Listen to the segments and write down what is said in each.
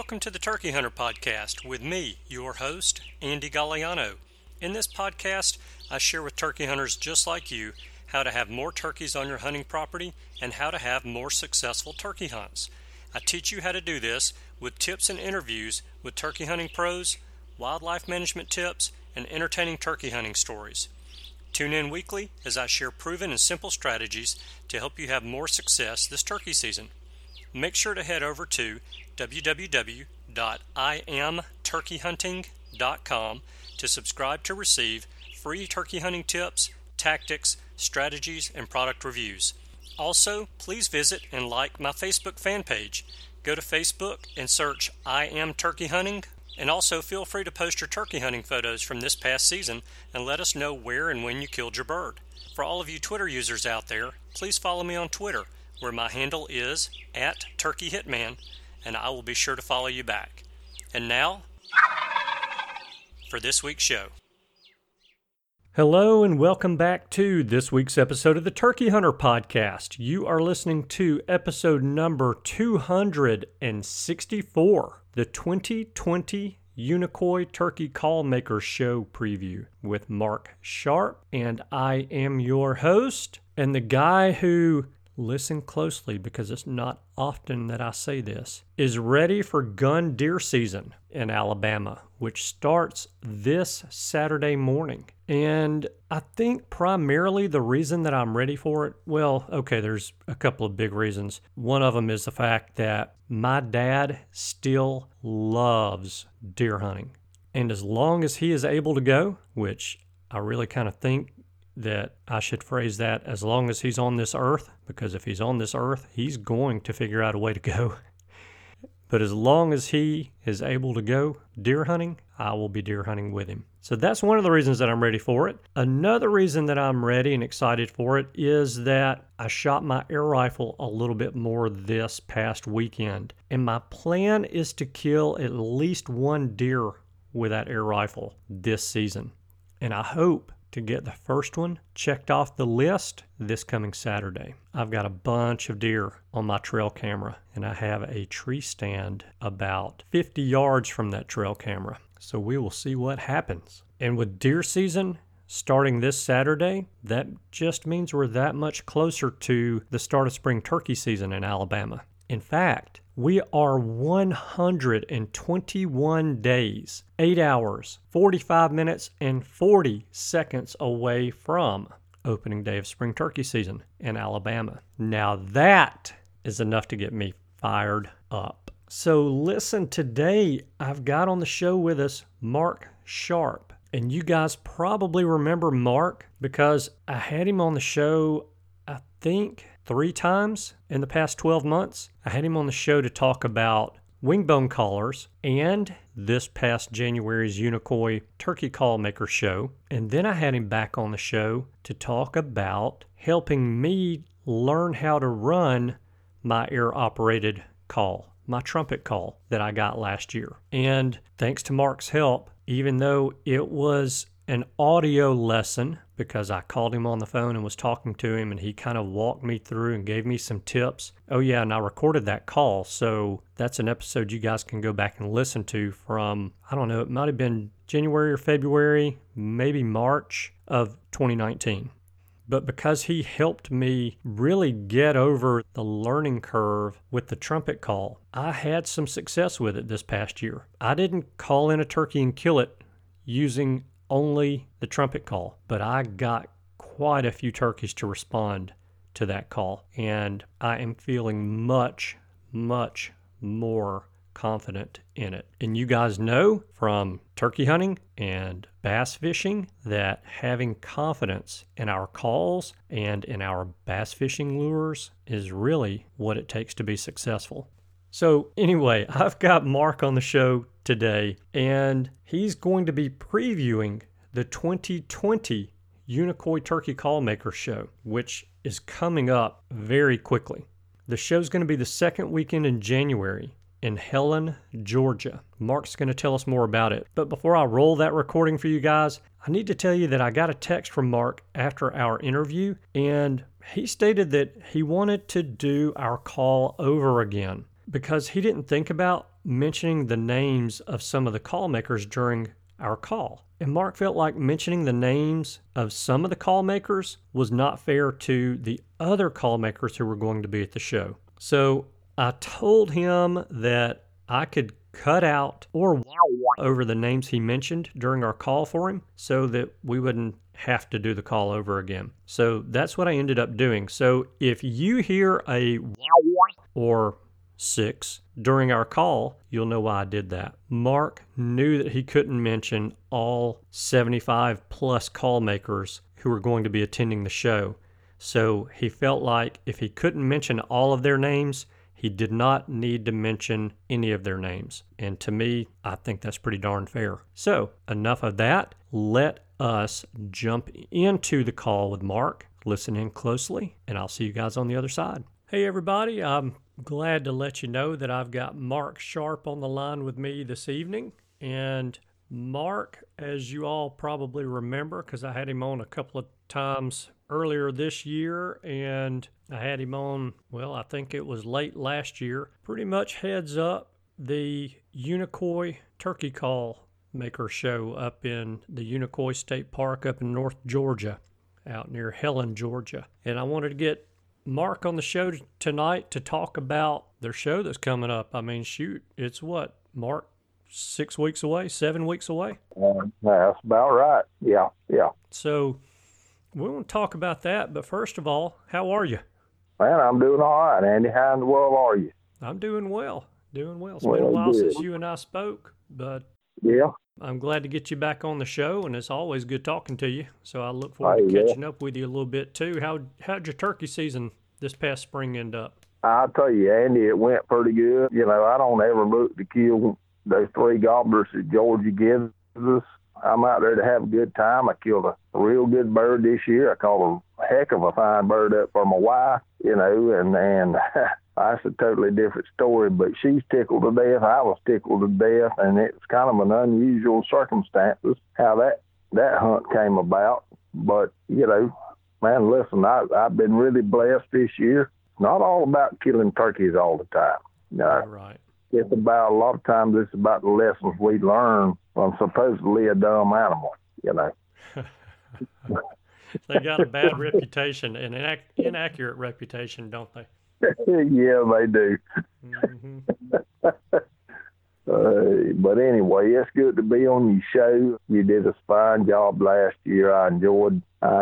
Welcome to the Turkey Hunter Podcast with me, your host, Andy Galliano. In this podcast, I share with turkey hunters just like you how to have more turkeys on your hunting property and how to have more successful turkey hunts. I teach you how to do this with tips and interviews with turkey hunting pros, wildlife management tips, and entertaining turkey hunting stories. Tune in weekly as I share proven and simple strategies to help you have more success this turkey season. Make sure to head over to www.iamturkeyhunting.com to subscribe to receive free turkey hunting tips, tactics, strategies, and product reviews. Also, please visit and like my Facebook fan page. Go to Facebook and search I Am Turkey Hunting, and also feel free to post your turkey hunting photos from this past season and let us know where and when you killed your bird. For all of you Twitter users out there, please follow me on Twitter, where my handle is @TurkeyHitman, and I will be sure to follow you back. And now, for this week's show. Hello and welcome back to this week's episode of the Turkey Hunter Podcast. You are listening to episode number 264, the 2020 Unicoi Turkey Call Maker Show preview with Mark Sharp, and I am your host, and the guy who, listen closely because it's not often that I say this, is ready for gun deer season in Alabama, which starts this Saturday morning. And I think primarily the reason that I'm ready for it, there's a couple of big reasons. One of them is the fact that my dad still loves deer hunting. And as long as he is able to go, which I really kind of think that I should phrase that as long as he's on this earth, because if he's on this earth, he's going to figure out a way to go. But as long as he is able to go deer hunting, I will be deer hunting with him. So that's one of the reasons that I'm ready for it. Another reason that I'm ready and excited for it is that I shot my air rifle a little bit more this past weekend. And my plan is to kill at least one deer with that air rifle this season. And I hope to get the first one checked off the list this coming Saturday. I've got a bunch of deer on my trail camera, and I have a tree stand about 50 yards from that trail camera. So we will see what happens. And with deer season starting this Saturday, that just means we're that much closer to the start of spring turkey season in Alabama. In fact, we are 121 days, 8 hours, 45 minutes, and 40 seconds away from opening day of spring turkey season in Alabama. Now that is enough to get me fired up. So listen, today I've got on the show with us Mark Sharp. And you guys probably remember Mark because I had him on the show, I think, 3 times in the past 12 months. I had him on the show to talk about wingbone collars and this past January's Unicoi Turkey Call Maker Show. And then I had him back on the show to talk about helping me learn how to run my air-operated call, my trumpet call that I got last year. And thanks to Mark's help, even though it was an audio lesson, because I called him on the phone and was talking to him, and he kind of walked me through and gave me some tips. Oh yeah, and I recorded that call, so that's an episode you guys can go back and listen to from, I don't know, it might have been January or February, maybe March of 2019. But because he helped me really get over the learning curve with the trumpet call, I had some success with it this past year. I didn't call in a turkey and kill it using only the trumpet call, but I got quite a few turkeys to respond to that call, and I am feeling much, much more confident in it. And you guys know from turkey hunting and bass fishing that having confidence in our calls and in our bass fishing lures is really what it takes to be successful. So anyway, I've got Mark on the show today, and he's going to be previewing the 2020 Unicoi Turkey Call Maker Show, which is coming up very quickly. The show's going to be the second weekend in January in Helen, Georgia. Mark's going to tell us more about it. But before I roll that recording for you guys, I need to tell you that I got a text from Mark after our interview, and he stated that he wanted to do our call over again because he didn't think about mentioning the names of some of the call makers during our call. And Mark felt like mentioning the names of some of the call makers was not fair to the other call makers who were going to be at the show. So I told him that I could cut out or over the names he mentioned during our call for him so that we wouldn't have to do the call over again. So that's what I ended up doing. So if you hear a or 6 during our call, you'll know why I did that. Mark knew that he couldn't mention all 75 plus call makers who were going to be attending the show. So he felt like if he couldn't mention all of their names, he did not need to mention any of their names. And to me, I think that's pretty darn fair. So enough of that. Let us jump into the call with Mark. Listen in closely, and I'll see you guys on the other side. Hey, everybody. I'm glad to let you know that I've got Mark Sharp on the line with me this evening. And Mark, as you all probably remember, because I had him on a couple of times earlier this year, and I had him on, well, I think it was late last year, pretty much heads up the Unicoi Turkey Call Maker Show up in the Unicoi State Park up in North Georgia, out near Helen, Georgia. And I wanted to get Mark on the show tonight to talk about their show that's coming up. I mean, shoot, it's what, Mark, 6 weeks away, 7 weeks away? That's about right. Yeah. So we want to talk about that, but first of all, how are you? Man, I'm doing all right, Andy. How in the world are you? I'm doing well. It's been a while since you and I spoke, but yeah, I'm glad to get you back on the show, and it's always good talking to you. So I look forward to catching up with you a little bit too. How'd your turkey season this past spring end up? I'll tell you, Andy, it went pretty good. You know, I don't ever look to kill those 3 gobblers that Georgia gives us. I'm out there to have a good time. I killed a real good bird this year. I caught a heck of a fine bird up for my wife, you know, and that's a totally different story, but she's tickled to death. I was tickled to death, and it's kind of an unusual circumstances how that hunt came about. But, you know, man, listen, I've been really blessed this year. Not all about killing turkeys all the time. No. Right. It's about, a lot of times it's about the lessons we learn from supposedly a dumb animal, you know. They got a bad reputation, an inaccurate reputation, don't they? Yeah, they do. Mm-hmm. But anyway, it's good to be on your show. You did a fine job last year. I enjoyed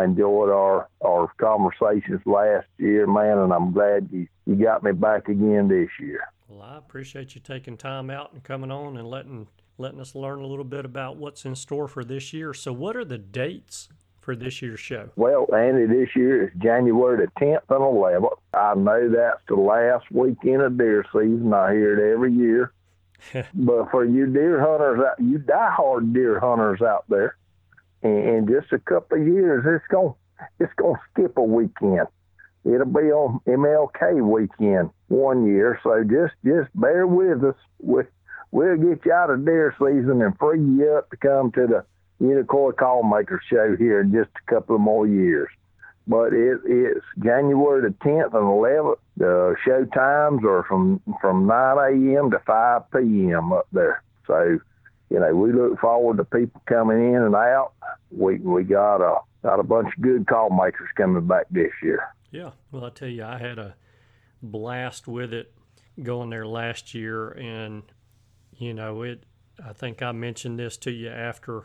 our conversations last year, man, and I'm glad you got me back again this year. Well, I appreciate you taking time out and coming on and letting us learn a little bit about what's in store for this year. So what are the dates for this year's show? Well, Andy, this year is January the 10th and 11th. I know that's the last weekend of deer season. I hear it every year. But for you deer hunters, you diehard deer hunters out there, in just a couple of years, it's gonna skip a weekend. It'll be on MLK weekend one year, so just bear with us. We'll get you out of deer season and free you up to come to the Unicoi Call Maker Show here in just a couple of more years. But it's January the 10th and 11th. The show times are from 9 a.m. to 5 p.m. up there. So, you know, we look forward to people coming in and out. We got a bunch of good call makers coming back this year. Yeah, well, I tell you, I had a blast with it going there last year, and you know, I think I mentioned this to you after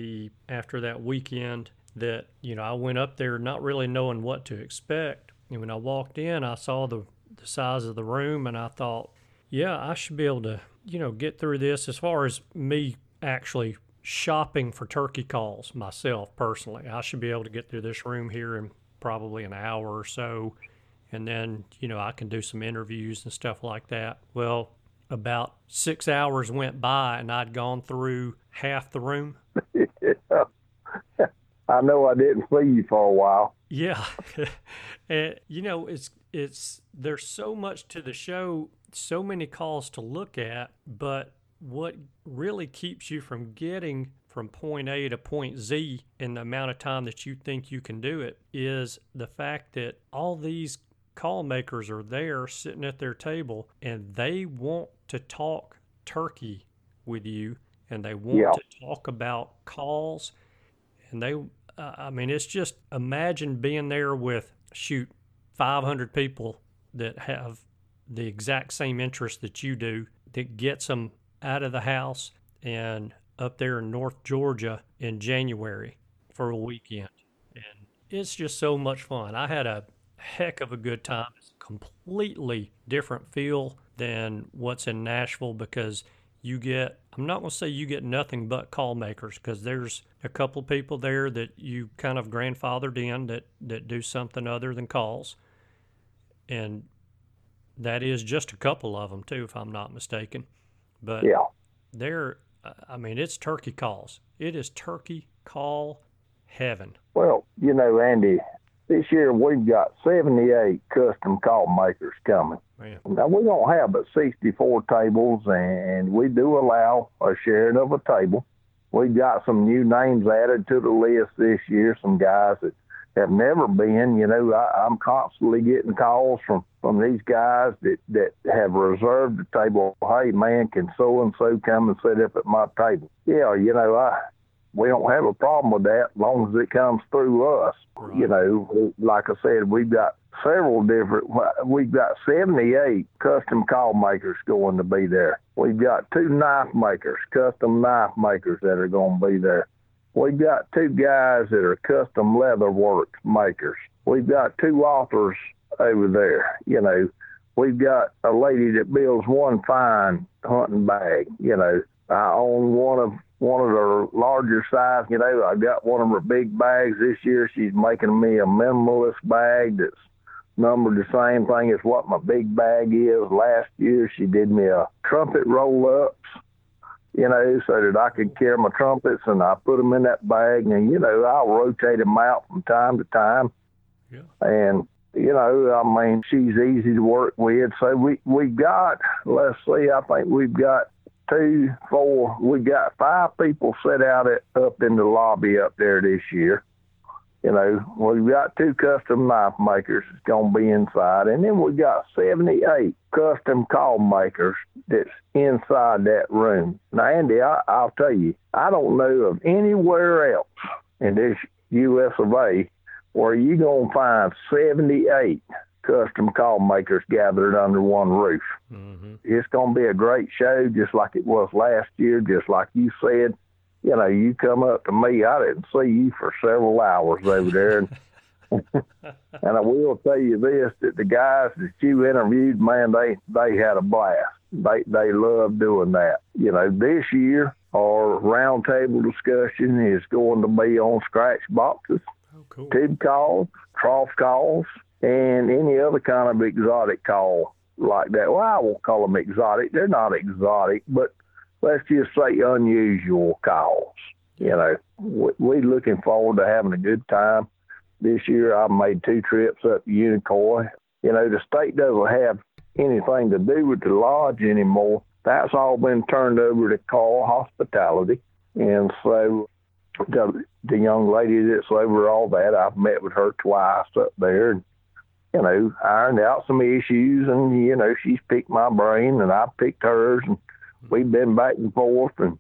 that weekend that, you know, I went up there not really knowing what to expect. And when I walked in, I saw the size of the room, and I thought, yeah, I should be able to, you know, get through this. As far as me actually shopping for turkey calls myself personally, I should be able to get through this room here in probably an hour or so, and then, you know, I can do some interviews and stuff like that. Well, about 6 hours went by, and I'd gone through half the room. Yeah. I know I didn't see you for a while. Yeah. And, you know, it's there's so much to the show, so many calls to look at, but what really keeps you from getting from point A to point Z in the amount of time that you think you can do it is the fact that all these call makers are there sitting at their table, and they want to talk turkey with you, and they want to talk about calls, and they, I mean, it's just imagine being there with 500 people that have the exact same interest that you do, that gets them out of the house and up there in North Georgia in January for a weekend. And it's just so much fun. I had a heck of a good time. It's a completely different feel than what's in Nashville, because I'm not going to say you get nothing but call makers, because there's a couple people there that you kind of grandfathered in that do something other than calls. And that is just a couple of them too, if I'm not mistaken. But it's turkey calls. It is turkey call heaven. Well, Andy, this year we've got 78 custom call makers coming. Man. Now, we don't have but 64 tables, and we do allow a sharing of a table. We've got some new names added to the list this year, some guys that have never been. I'm constantly getting calls from these guys that have reserved the table. Hey, man, can so-and-so come and sit up at my table? Yeah, we don't have a problem with that as long as it comes through us. Right. Like I said, we've got 78 custom call makers going to be there. We've got 2 knife makers, custom knife makers that are going to be there. We've got 2 guys that are custom leatherwork makers. We've got 2 authors over there. We've got a lady that builds one fine hunting bag. I own one of the larger size. I got one of her big bags this year. She's making me a minimalist bag that's numbered the same thing as what my big bag is. Last year, she did me a trumpet roll-ups, so that I could carry my trumpets, and I put them in that bag, and, I'll rotate them out from time to time. Yeah. And, she's easy to work with. So we got, let's see, I think we've got 2, 4, we got 5 people set out up in the lobby up there this year. We've got 2 custom knife makers that's going to be inside, and then we got 78 custom call makers that's inside that room. Now, Andy, I'll tell you, I don't know of anywhere else in this U.S. of A. where you're going to find 78 custom call makers gathered under one roof. Mm-hmm. It's going to be a great show, just like it was last year, just like you said. You come up to me, I didn't see you for several hours over there. And I will tell you this, that the guys that you interviewed, man, they had a blast. They love doing that. This year, our roundtable discussion is going to be on scratch boxes, cool. Tib calls, trough calls, and any other kind of exotic call like that. Well, I won't call them exotic. They're not exotic, but let's just say unusual calls. We're looking forward to having a good time. This year, I've made 2 trips up to Unicoi. The state doesn't have anything to do with the lodge anymore. That's all been turned over to Call Hospitality. And so the young lady that's over all that, I've met with her twice up there and, ironed out some issues. And, she's picked my brain and I picked hers. And we've been back and forth, and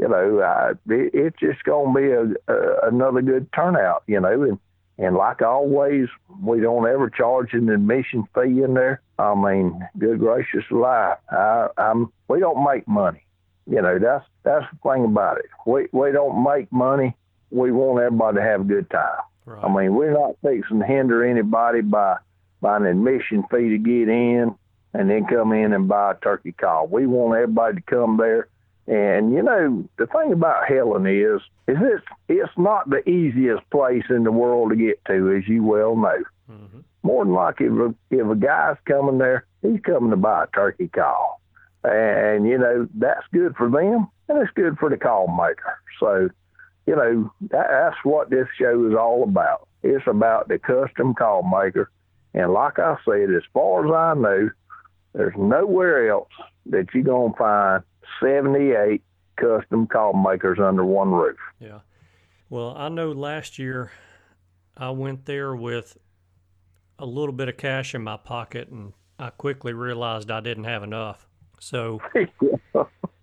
it's just going to be another good turnout, and like always, we don't ever charge an admission fee in there. Good gracious alive, we don't make money, that's the thing about it. We don't make money. We want everybody to have a good time. Right. We're not fixing to hinder anybody by an admission fee to get in and then come in and buy a turkey call. We want everybody to come there. And, the thing about Helen is it's not the easiest place in the world to get to, as you well know. Mm-hmm. More than likely, if a guy's coming there, he's coming to buy a turkey call. And, that's good for them, and it's good for the call maker. So, that's what this show is all about. It's about the custom call maker. And like I said, as far as I know, there's nowhere else that you're going to find 78 custom call makers under one roof. Yeah. Well, I know last year I went there with a little bit of cash in my pocket, and I quickly realized I didn't have enough. So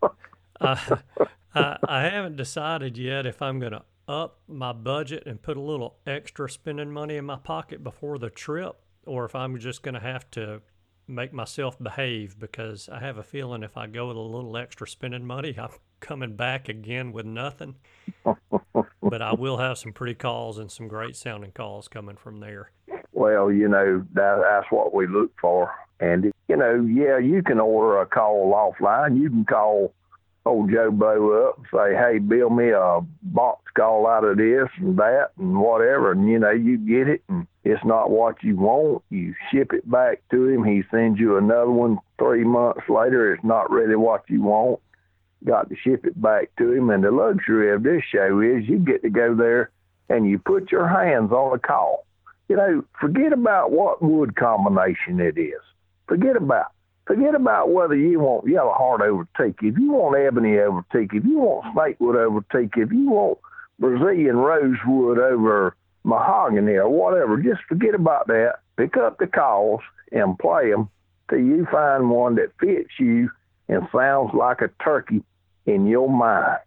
I haven't decided yet if I'm going to up my budget and put a little extra spending money in my pocket before the trip, or if I'm just going to have to make myself behave, because I have a feeling if I go with a little extra spending money, I'm coming back again with nothing. But I will have some pretty calls and some great sounding calls coming from there. Well, that's what we look for. And, yeah, you can order a call offline. You can call old Joe Blow up and say, hey, build me a box call out of this and that and whatever. And, you get it, and it's not what you want. You ship it back to him. He sends you another one 3 months later. It's not really what you want. Got to ship it back to him. And the luxury of this show is you get to go there and you put your hands on a call. Forget about what wood combination it is. Forget about whether you want yellow heart over teak, if you want ebony over teak, if you want snakewood over teak, if you want Brazilian rosewood over mahogany or whatever. Just forget about that. Pick up the calls and play them till you find one that fits you and sounds like a turkey in your mind,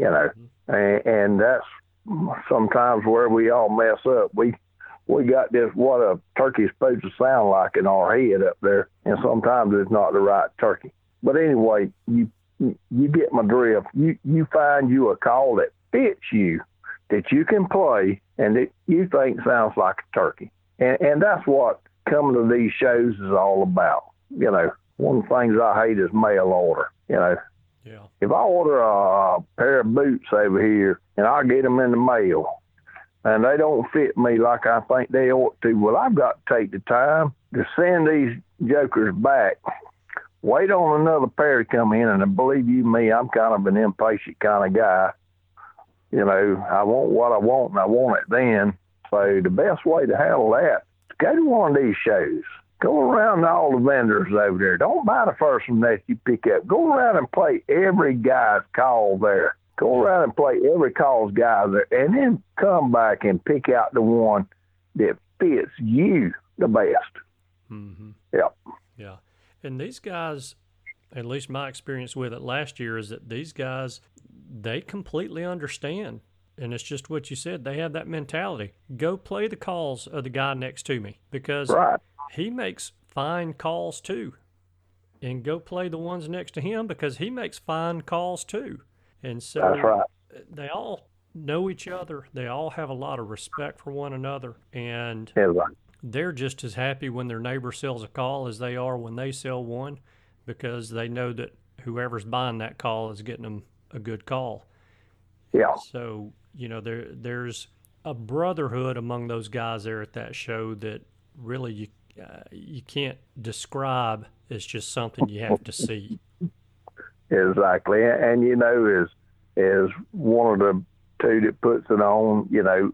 And that's sometimes where we all mess up. We got this, what a turkey's supposed to sound like in our head up there, and sometimes it's not the right turkey. But anyway, you get my drift. You find you a call that fits you, that you can play, and that you think sounds like a turkey. And that's what coming to these shows is all about. One of the things I hate is mail order. Yeah. If I order a pair of boots over here and I get them in the mail, and they don't fit me like I think they ought to, well, I've got to take the time to send these jokers back, wait on another pair to come in, and believe you me, I'm kind of an impatient kind of guy. I want what I want, and I want it then. So the best way to handle that is go to one of these shows. Go around to all the vendors over there. Don't buy the first one that you pick up. Go around and play every guy's call there. Go around and play every call's guy there, and then come back and pick out the one that fits you the best. Mm-hmm. Yep. Yeah. And these guys, at least my experience with it last year, is that these guys, they completely understand. And it's just what you said. They have that mentality. Go play the calls of the guy next to me, because he makes fine calls too. And go play the ones next to him, because he makes fine calls too. And so that's right. They all know each other. They all have a lot of respect for one another. And they're just as happy when their neighbor sells a call as they are when they sell one, because they know that whoever's buying that call is getting them a good call. Yeah. So, there's a brotherhood among those guys there at that show that really you can't describe. It's just something you have to see. Exactly. And, as one of the two that puts it on,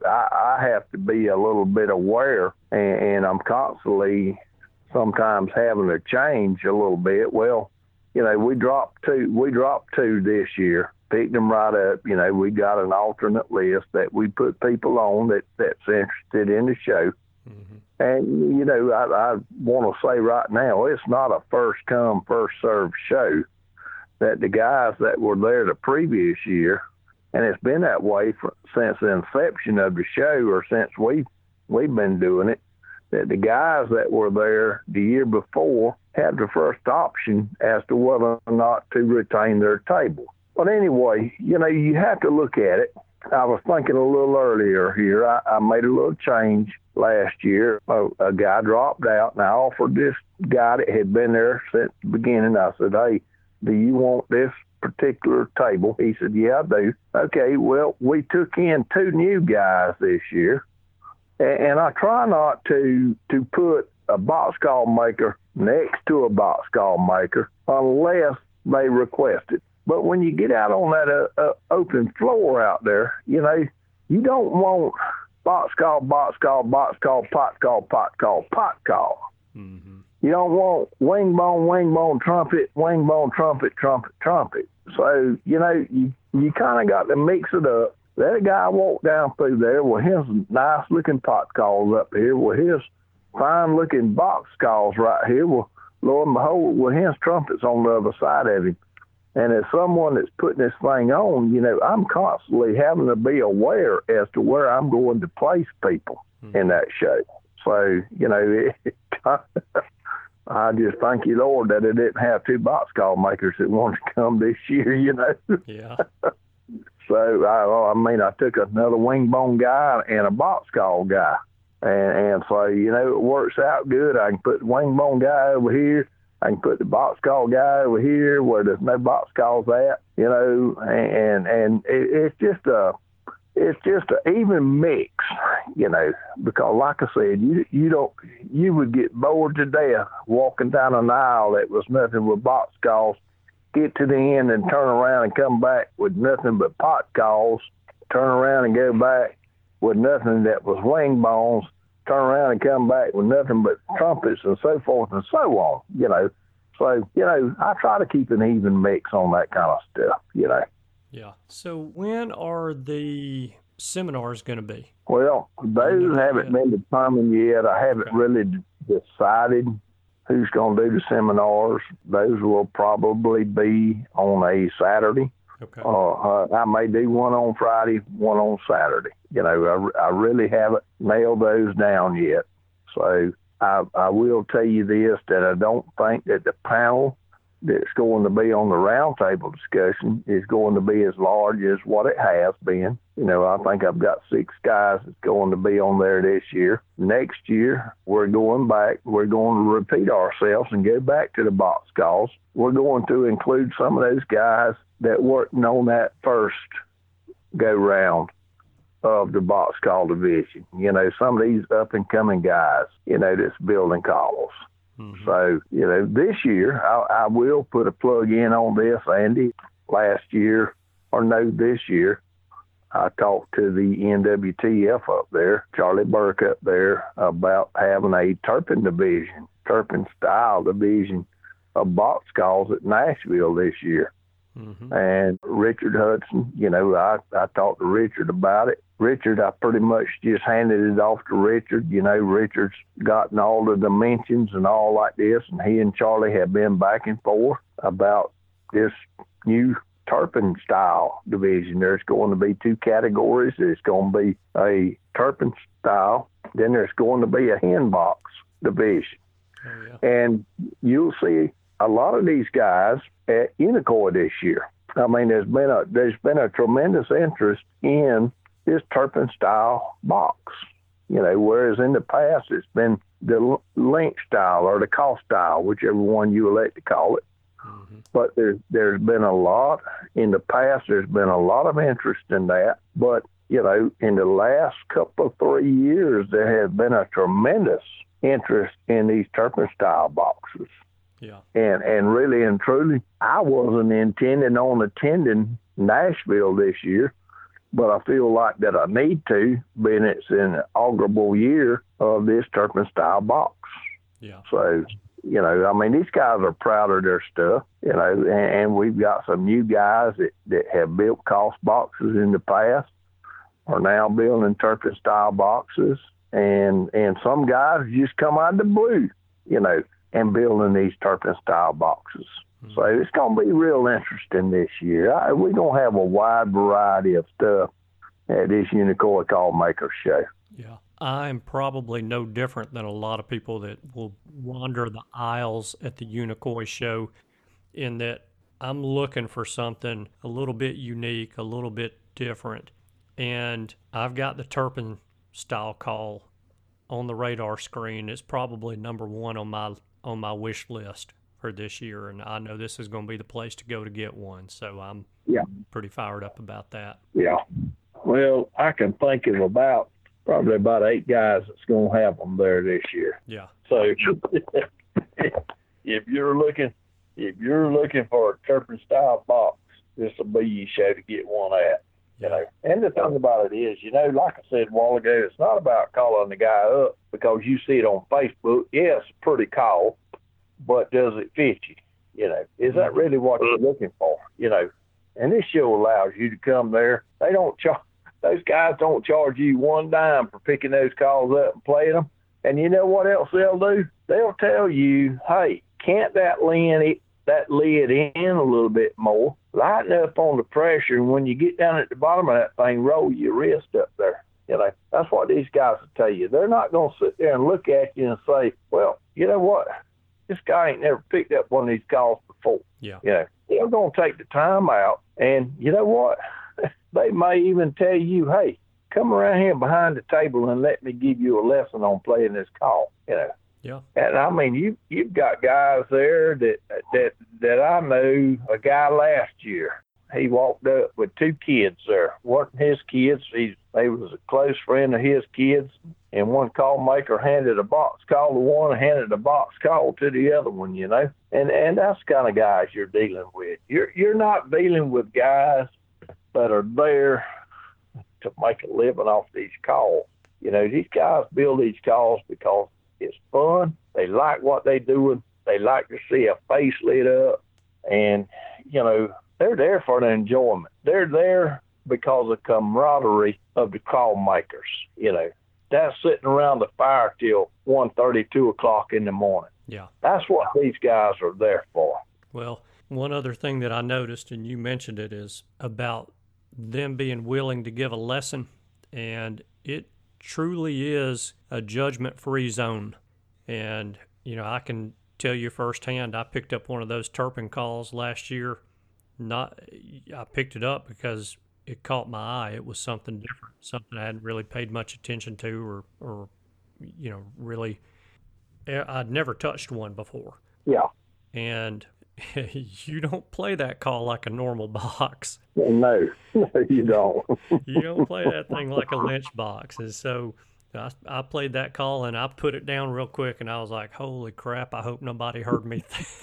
I have to be a little bit aware, and I'm constantly sometimes having to change a little bit. Well, we dropped two this year, picked them right up. We got an alternate list that we put people on that's interested in the show. Mm-hmm. And, I want to say right now, it's not a first come, first served show. That the guys that were there the previous year, and it's been that way since the inception of the show, or since we've been doing it, that the guys that were there the year before had the first option as to whether or not to retain their table. But anyway, you have to look at it. I was thinking a little earlier here. I made a little change last year. A guy dropped out, and I offered this guy that had been there since the beginning. I said, hey, do you want this particular table? He said, yeah, I do. Okay, well, we took in two new guys this year, and I try not to put a box call maker next to a box call maker unless they request it. But when you get out on that open floor out there, you don't want box call, box call, box call, pot call, pot call, pot call. Mm-hmm. You don't want wing bone, trumpet, wing bone, trumpet, trumpet, trumpet. So, you kind of got to mix it up. That guy walked down through there with his nice-looking pot calls up here, with his fine-looking box calls right here. Well, lo and behold, with his trumpets on the other side of him. And as someone that's putting this thing on, I'm constantly having to be aware as to where I'm going to place people in that show. So, I just thank you, Lord, that it didn't have two box call makers that wanted to come this year, Yeah. So, I took another wing bone guy and a box call guy. And so, it works out good. I can put the wing bone guy over here. I can put the box call guy over here where there's no box calls at, and it's just an even mix, because like I said, you would get bored to death walking down an aisle that was nothing but box calls, get to the end and turn around and come back with nothing but pot calls, turn around and go back with nothing that was wing bones, turn around and come back with nothing but trumpets and so forth and so on, So, I try to keep an even mix on that kind of stuff, Yeah. So when are the seminars going to be? Well, those haven't been determined yet. I haven't really decided who's going to do the seminars. Those will probably be on a Saturday. Okay. I may do one on Friday, one on Saturday. I really haven't nailed those down yet. So I will tell you this, that I don't think that the panel that's going to be on the roundtable discussion is going to be as large as what it has been. I think I've got 6 guys that's going to be on there this year. Next year, we're going back. We're going to repeat ourselves and go back to the box calls. We're going to include some of those guys that working on that first go round of the box call division. Some of these up and coming guys, that's building calls. Mm-hmm. So, this year I will put a plug in on this, Andy. This year, I talked to the NWTF up there, Charlie Burke up there, about having a Turpin style division of box calls at Nashville this year. Mm-hmm. And Richard Hudson, I talked to Richard about it. Richard, I pretty much just handed it off to Richard. Richard's gotten all the dimensions and all like this, and he and Charlie have been back and forth about this new Turpin style division. There's going to be 2 categories. There's going to be a Turpin style, then there's going to be a hen box division. Oh, yeah. And you'll see a lot of these guys at Unicoi this year. I mean, there's been a tremendous interest in this Turpin style box, whereas in the past it's been the link style or the cost style, whichever one you elect to call it. Mm-hmm. But there's been a lot in the past. There's been a lot of interest in that. But in the last couple of 3 years, there has been a tremendous interest in these Turpin style boxes. Yeah. And really and truly, I wasn't intending on attending Nashville this year, but I feel like that I need to, being it's an inaugural year of this Turpin style box. Yeah. So, these guys are proud of their stuff, and we've got some new guys that have built cost boxes in the past, are now building Turpin style boxes, and some guys just come out of the blue, and building these Turpin style boxes. Mm-hmm. So it's going to be real interesting this year. We're going to have a wide variety of stuff at this Unicoi Call Maker show. Yeah. I'm probably no different than a lot of people that will wander the aisles at the Unicoi show, in that I'm looking for something a little bit unique, a little bit different. And I've got the Turpin style call on the radar screen. It's probably number 1 on my wish list for this year, and I know this is going to be the place to go to get one. So I'm pretty fired up about that. Yeah. Well, I can think of probably about 8 guys that's going to have them there this year. Yeah. So if you're looking for a Turpin style box, this will be your show to get one at. And the thing about it is, like I said a while ago, it's not about calling the guy up because you see it on Facebook. Yeah, it's a pretty call, but does it fit you? Is that really what you're looking for? And this show allows you to come there. Those guys don't charge you 1 dime for picking those calls up and playing them. And you know what else they'll do? They'll tell you, hey, can't that Lynn that lid in a little bit more, lighten up on the pressure, and when you get down at the bottom of that thing, roll your wrist up there. You know, that's what these guys will tell you. They're not going to sit there and look at you and say, well, you know what? This guy ain't never picked up one of these calls before. Yeah. You know, they're going to take the time out, and you know what? They may even tell you, hey, come around here behind the table and let me give you a lesson on playing this call. You know. Yeah. And I mean, you've got guys there that I knew. A guy last year, he walked up with two kids there. Wasn't his kids. They was a close friend of his kids. And one call maker handed a box call to one, and handed a box call to the other one. You know, and that's the kind of guys you're dealing with. You're not dealing with guys that are there to make a living off these calls. You know, these guys build these calls because it's fun. They like what they're doing. They like to see a face lit up. And, you know, they're there for the enjoyment. They're there because of camaraderie of the call makers. You know, that's sitting around the fire till 1:30, 2 o'clock in the morning. Yeah. That's what these guys are there for. Well, one other thing that I noticed, and you mentioned it, is about them being willing to give a lesson. And it truly is a judgment-free zone. And, you know, I can tell you firsthand, I picked up one of those Turpin calls last year. I picked it up because it caught my eye. It was something different, something I hadn't really paid much attention to or you know, really, I'd never touched one before. Yeah. And you don't play that call like a normal box. No, you don't. You don't play that thing like a Lynch box. And so I played that call, and I put it down real quick, and I was like, holy crap, I hope nobody heard me.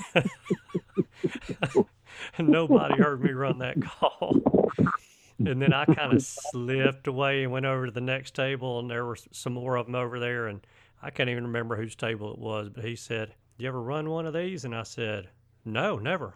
Nobody heard me run that call. And then I kind of slipped away and went over to the next table, and there were some more of them over there, and I can't even remember whose table it was, but he said, you ever run one of these? And I said, no, never.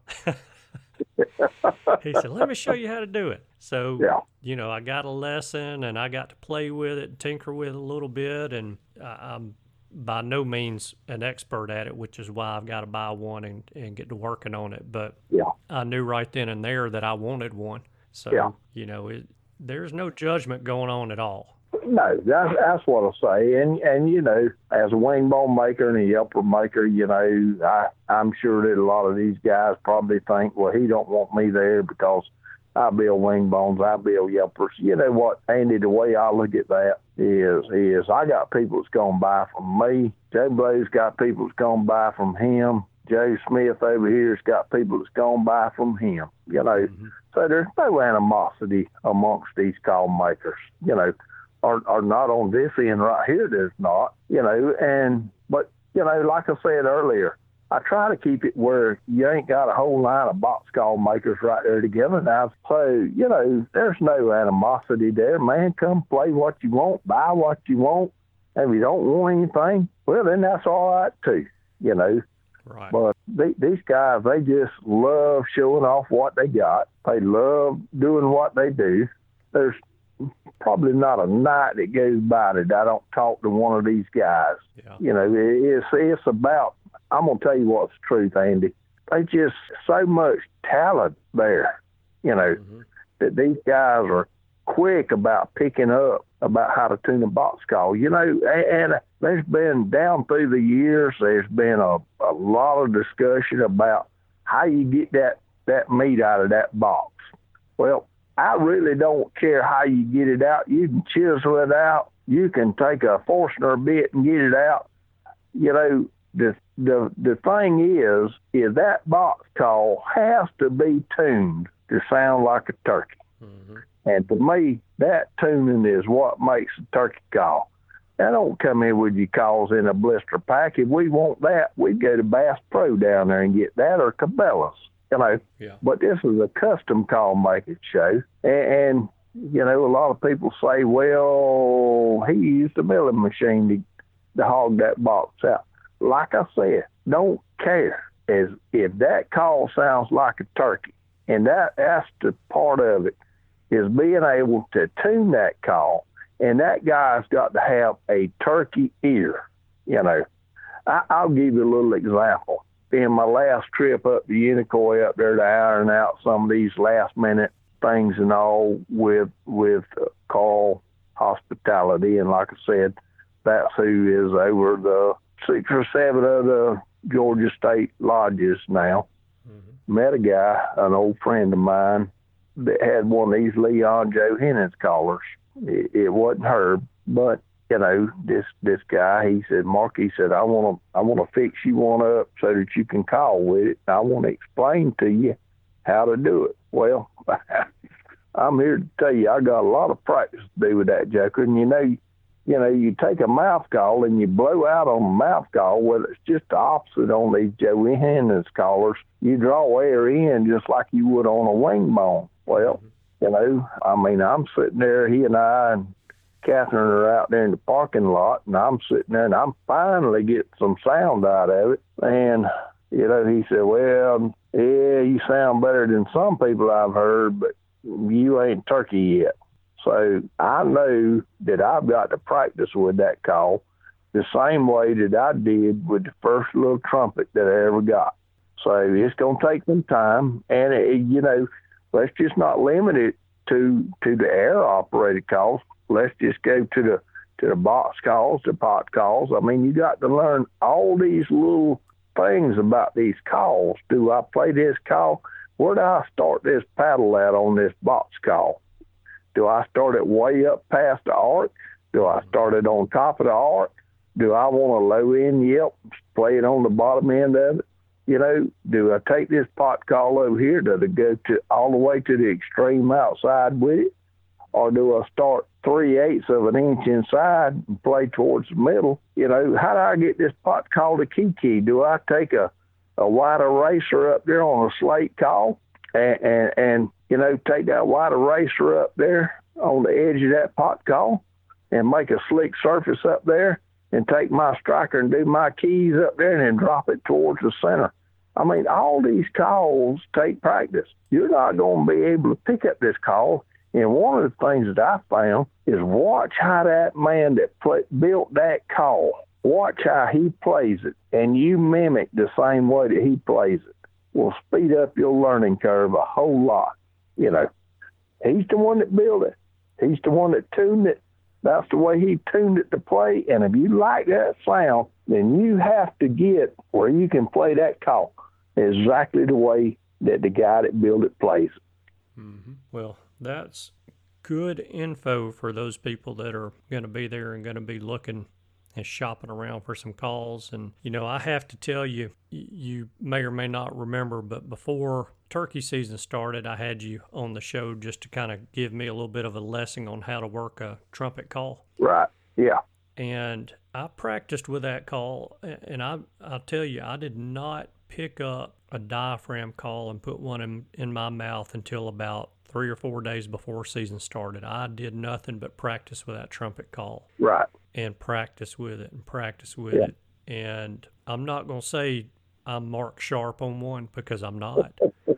He said, let me show you how to do it. So, yeah. You know, I got a lesson, and I got to play with it and tinker with it a little bit, and I'm by no means an expert at it, which is why I've got to buy one and get to working on it. But yeah. I knew right then and there that I wanted one. So, yeah. You know, there's no judgment going on at all. No, that's what I say. And you know, as a wing bone maker and a yelper maker, you know, I'm sure that a lot of these guys probably think, well, he don't want me there because I build wing bones, I build yelpers. You know what, Andy, the way I look at that is I got people that's going to buy from me. Joe Blow's got people that's going to buy from him. Joe Smith over here's got people that's going to buy from him. You know, So there's no animosity amongst these call makers. You know, or not on this end right here, there's not, you know, but, you know, like I said earlier, I try to keep it where you ain't got a whole line of box call makers right there together now. So, you know, there's no animosity there, man. Come play what you want, buy what you want. And if you don't want anything, well, then that's all right too, you know. Right. But these guys, they just love showing off what they got. They love doing what they do. There's probably not a night that goes by that I don't talk to one of these guys. Yeah. You know, it's about, I'm going to tell you what's the truth, Andy. They just so much talent there, you know, that these guys are quick about picking up about how to tune a box call, you know, and there's been down through the years, there's been a lot of discussion about how you get that meat out of that box. Well, I really don't care how you get it out. You can chisel it out. You can take a Forstner bit and get it out. You know, the thing is that box call has to be tuned to sound like a turkey. And to me, that tuning is what makes a turkey call. I don't come in with your calls in a blister pack. If we want that, we'd go to Bass Pro down there and get that, or Cabela's. You know, But this is a custom call making show. And, you know, a lot of people say, well, he used a milling machine to hog that box out. Like I said, don't care. If that call sounds like a turkey, and that's the part of it, is being able to tune that call. And that guy's got to have a turkey ear, you know. I'll give you a little example. in my last trip up to Unicoi up there to iron out some of these last minute things and all with Carl Hospitality. And like I said, that's who is over the 6 or 7 of the Georgia State lodges now. Mm-hmm. Met a guy, an old friend of mine, that had one of these Leon Johann's collars. It wasn't Herb, but you know, this guy, he said, Mark, he said, I want to fix you one up so that you can call with it. I want to explain to you how to do it. Well, I'm here to tell you, I got a lot of practice to do with that joker. And you take a mouth call and you blow out on a mouth call, well, it's just the opposite on these Johann's collars. You draw air in just like you would on a wing bone. Well, you know, I mean, I'm sitting there, he and I and Catherine are out there in the parking lot, and I'm sitting there, and I'm finally getting some sound out of it. And, you know, he said, well, yeah, you sound better than some people I've heard, but you ain't turkey yet. So I know that I've got to practice with that call the same way that I did with the first little trumpet that I ever got. So it's going to take some time, and, you know, let's just not limit it to the air-operated calls. Let's just go to the box calls, the pot calls. I mean, you got to learn all these little things about these calls. Do I play this call? Where do I start this paddle at on this box call? Do I start it way up past the arc? Do I start it on top of the arc? Do I want a low-end yelp, play it on the bottom end of it? You know, do I take this pot call over here? Does it go all the way to the extreme outside with it? Or do I start 3/8 of an inch inside and play towards the middle? You know, how do I get this pot call to key? Do I take a white eraser up there on a slate call and you know, take that white eraser up there on the edge of that pot call and make a slick surface up there and take my striker and do my keys up there and then drop it towards the center? I mean, all these calls take practice. You're not going to be able to pick up this call. And one of the things that I found is watch how that man that built that call, watch how he plays it, and you mimic the same way that he plays it. Will speed up your learning curve a whole lot. You know, he's the one that built it. He's the one that tuned it. That's the way he tuned it to play. And if you like that sound, then you have to get where you can play that call exactly the way that the guy that built it plays it. Mm-hmm. Well, that's good info for those people that are going to be there and going to be looking and shopping around for some calls. And, you know, I have to tell you, you may or may not remember, but before turkey season started, I had you on the show just to kind of give me a little bit of a lesson on how to work a trumpet call. Right, yeah. And I practiced with that call, and I'll tell you, I did not pick up a diaphragm call and put one in my mouth until about 3 or 4 days before season started. I did nothing but practice with that trumpet call. Right. And practice with it and practice with it. And I'm not going to say I'm Mark Sharp on one because I'm not.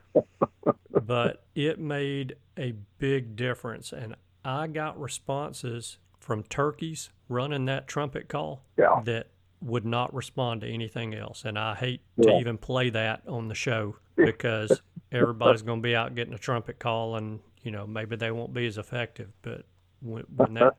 But it made a big difference. And I got responses from turkeys running that trumpet call that would not respond to anything else. And I hate to even play that on the show because everybody's going to be out getting a trumpet call and, you know, maybe they won't be as effective. But when that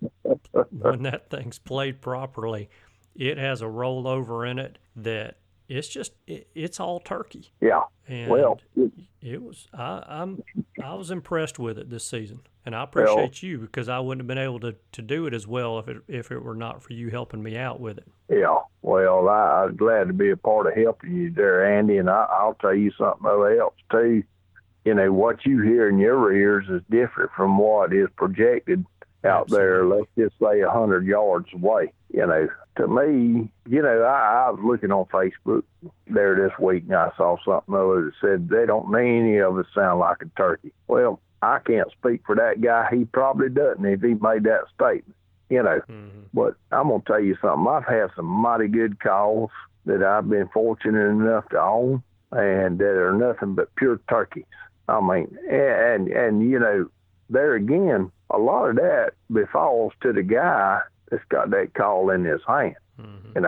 thing's played properly, it has a rollover in it that it's all turkey. Yeah. And it was I was impressed with it this season, and I appreciate you because I wouldn't have been able to do it as well if it were not for you helping me out with it. Yeah. Well, I'm glad to be a part of helping you there, Andy. And I'll tell you something else too. You know, what you hear in your ears is different from what is projected out there, let's just say 100 yards away. You know, to me, you know, I was looking on Facebook there this week and I saw something that said they don't need any of us sound like a turkey. Well, I can't speak for that guy. He probably doesn't if he made that statement, you know. Mm-hmm. But I'm going to tell you something. I've had some mighty good calls that I've been fortunate enough to own and that are nothing but pure turkeys. I mean, and you know, there again, a lot of that befalls to the guy that's got that call in his hand. Mm-hmm. You know,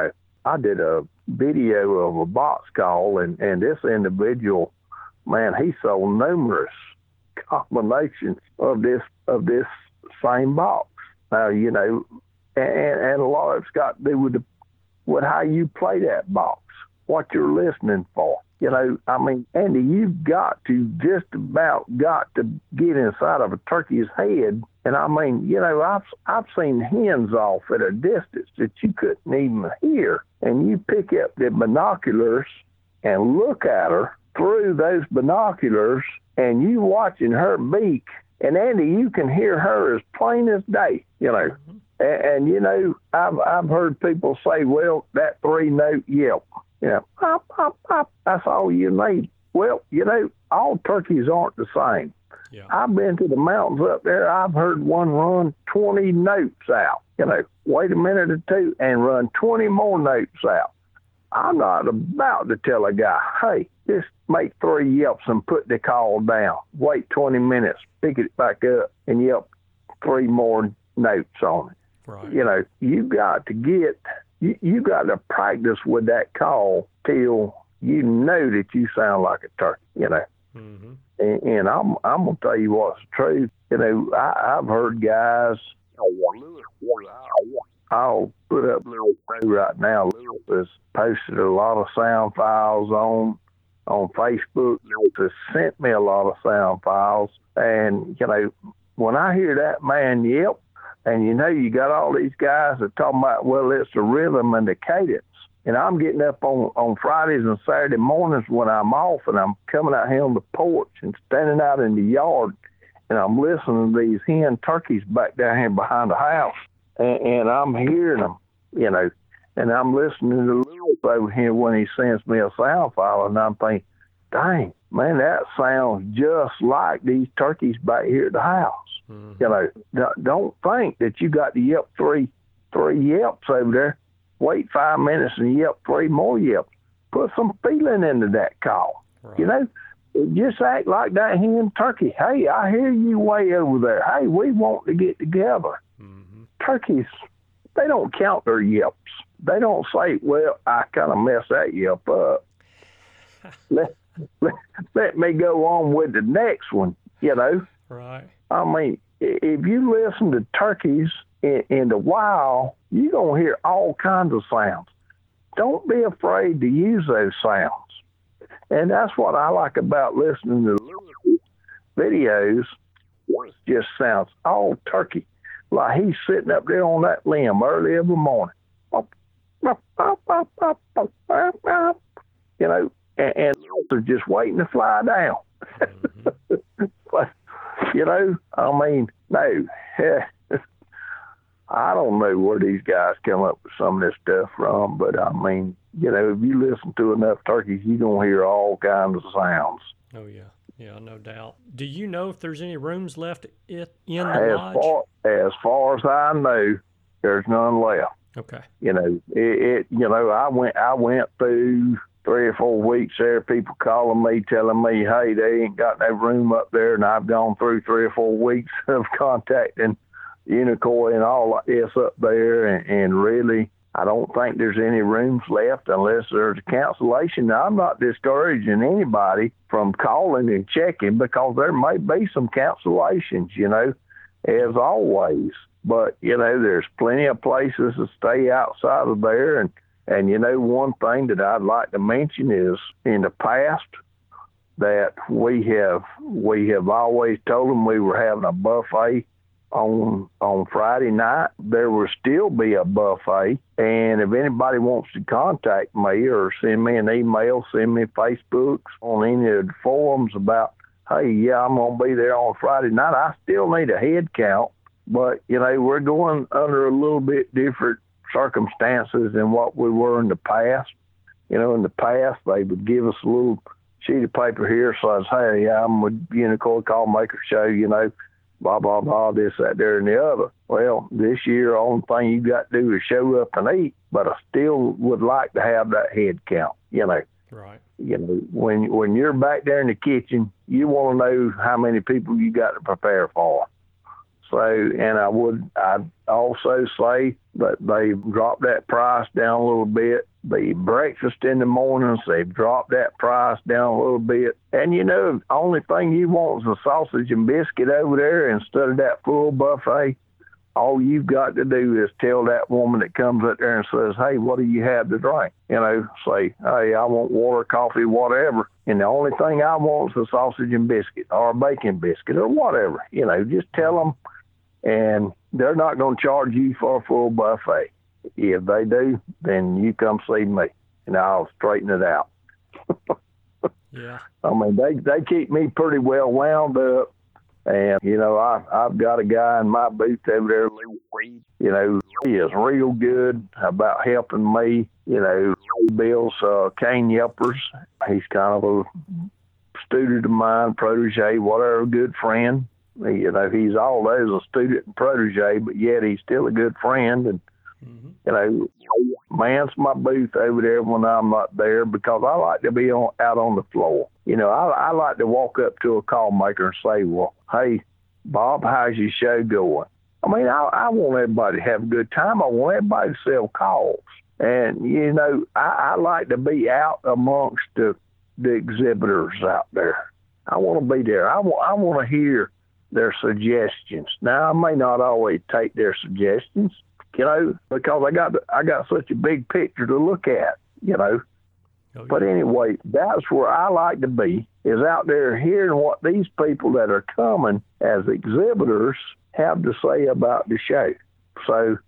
I did a video of a box call, and this individual, man, he sold numerous combinations of this same box. Now, you know, and a lot of it's got to do with how you play that box, what you're listening for. You know, I mean, Andy, you've got to get inside of a turkey's head. And I mean, you know, I've seen hens off at a distance that you couldn't even hear. And you pick up the binoculars and look at her through those binoculars, and you watching her beak. And Andy, you can hear her as plain as day, you know. Mm-hmm. And you know, I've heard people say, well, that 3-note yelp, you know, pop, pop, pop, that's all you need. Well, you know, all turkeys aren't the same. Yeah. I've been to the mountains up there. I've heard one run 20 notes out, you know, wait a minute or two and run 20 more notes out. I'm not about to tell a guy, hey, just make 3 yelps and put the call down. Wait 20 minutes, pick it back up, and yelp 3 more notes on it. Right. You know, you got to practice with that call till you know that you sound like a turkey, you know. Mm-hmm. And I'm going to tell you what's the truth. You know, I've heard guys, I'll put up little right now. Lewis has posted a lot of sound files on Facebook. Lewis has sent me a lot of sound files. And, you know, when I hear that man yelp, and, you know, you got all these guys that talking about, well, it's the rhythm and the cadence. And I'm getting up on Fridays and Saturday mornings when I'm off, and I'm coming out here on the porch and standing out in the yard, and I'm listening to these hen turkeys back down here behind the house. And I'm hearing them, you know, and I'm listening to Lewis over here when he sends me a sound file, and I'm thinking, dang, man, that sounds just like these turkeys back here at the house. Mm-hmm. You know, don't think that you got to yelp three yelps over there. Wait 5 minutes and yelp 3 more yelps. Put some feeling into that call. Right. You know, just act like that hen turkey. Hey, I hear you way over there. Hey, we want to get together. Mm-hmm. Turkeys, they don't count their yelps. They don't say, well, I kind of messed that yelp up. let me go on with the next one, you know. Right. I mean, if you listen to turkeys in the wild, you're going to hear all kinds of sounds. Don't be afraid to use those sounds. And that's what I like about listening to videos. It just sounds all turkey. Like he's sitting up there on that limb early every morning. You know, and they're just waiting to fly down. Mm-hmm. But, you know, I mean, no. I don't know where these guys come up with some of this stuff from, but I mean, you know, if you listen to enough turkeys, you're going to hear all kinds of sounds. Oh, yeah. Yeah, no doubt. Do you know if there's any rooms left in the lodge? As far as I know, there's none left. Okay. You know, you know, I went through 3 or 4 weeks there, people calling me, telling me, hey, they ain't got no room up there, and I've gone through 3 or 4 weeks of contacting Unicoi and all this up there, and really, I don't think there's any rooms left unless there's a cancellation. Now, I'm not discouraging anybody from calling and checking because there may be some cancellations, you know, as always. But, you know, there's plenty of places to stay outside of there. And you know, one thing that I'd like to mention is in the past that we have always told them we were having a buffet on Friday night. There will still be a buffet, and if anybody wants to contact me or send me an email, send me Facebooks on any of the forums about, hey, yeah, I'm going to be there on Friday night. I still need a head count, but, you know, we're going under a little bit different circumstances than what we were in the past. You know, in the past, they would give us a little sheet of paper here, so I'd say, hey, I'm with Unicoi Call Maker Show, you know, blah, blah, blah, this, that, there, and the other. Well, this year, the only thing you got to do is show up and eat, but I still would like to have that head count, you know. Right. You know, when you're back there in the kitchen, you want to know how many people you got to prepare for. So, and I'd also say that they've dropped that price down a little bit. The breakfast in the mornings, they've dropped that price down a little bit. And the only thing you want is a sausage and biscuit over there instead of that full buffet. All you've got to do is tell that woman that comes up there and says, hey, what do you have to drink? Say, hey, I want water, coffee, whatever. And the only thing I want is a sausage and biscuit or a bacon biscuit or whatever. Just tell them, and they're not going to charge you for a full buffet. If they do, then you come see me, and I'll straighten it out. Yeah. I mean, they keep me pretty well wound up. And, I've got a guy in my booth over there, Lee Reed. He is real good about helping me. Bill's cane yelpers. He's kind of a student of mine, protege, whatever, good friend. He's all those, a student and protege, but yet he's still a good friend. And, mans my booth over there when I'm not there because I like to be out on the floor. I like to walk up to a call maker and say, well, hey, Bob, how's your show going? I mean, I want everybody to have a good time. I want everybody to sell calls. And, I like to be out amongst the exhibitors out there. I want to be there. I want to hear their suggestions. Now, I may not always take their suggestions, because I got such a big picture to look at, Oh, yeah. But anyway, that's where I like to be, is out there hearing what these people that are coming as exhibitors have to say about the show. So,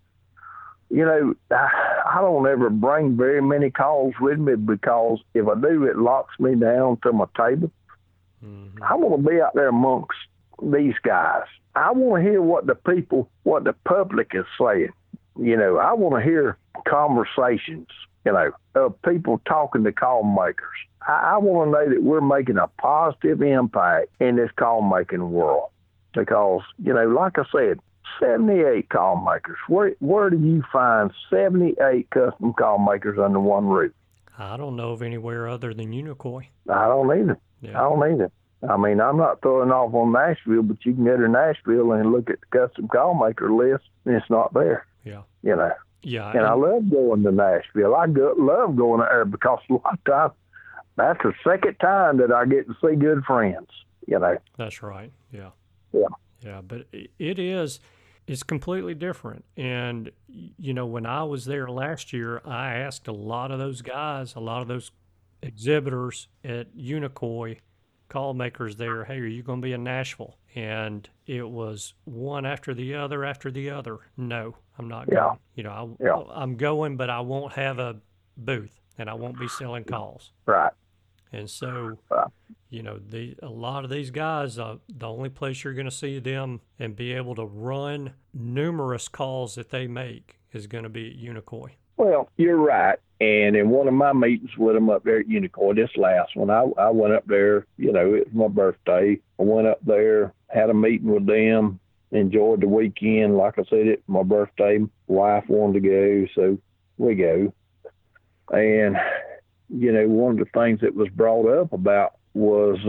I don't ever bring very many calls with me because if I do, it locks me down to my table. Mm-hmm. I want to be out there amongst these guys. I want to hear what the public is saying. I want to hear conversations, of people talking to call makers. I want to know that we're making a positive impact in this call making world because, like I said, 78 call makers. Where do you find 78 custom call makers under one roof? I don't know of anywhere other than Unicoi. I don't either. Yeah. I don't either. I mean, I'm not throwing off on Nashville, but you can go to Nashville and look at the custom call maker list, and it's not there. Yeah. Yeah. And I love going to Nashville. I love going there because a lot of times that's the second time that I get to see good friends, That's right. Yeah. Yeah. Yeah, but it's completely different. And, when I was there last year, I asked a lot of those guys, a lot of those exhibitors at Unicoi, call makers there, hey, are you going to be in Nashville? And it was one after the other after the other. No, I'm not going. I'm going, but I won't have a booth and I won't be selling calls. Right. And so, a lot of these guys, the only place you're going to see them and be able to run numerous calls that they make is going to be at Unicoi. Well, you're right. And in one of my meetings with them up there at Unicoi, this last one, I went up there, it was my birthday. I went up there, had a meeting with them, enjoyed the weekend. Like I said, it's my birthday. Wife wanted to go, so we go. And, one of the things that was brought up about was,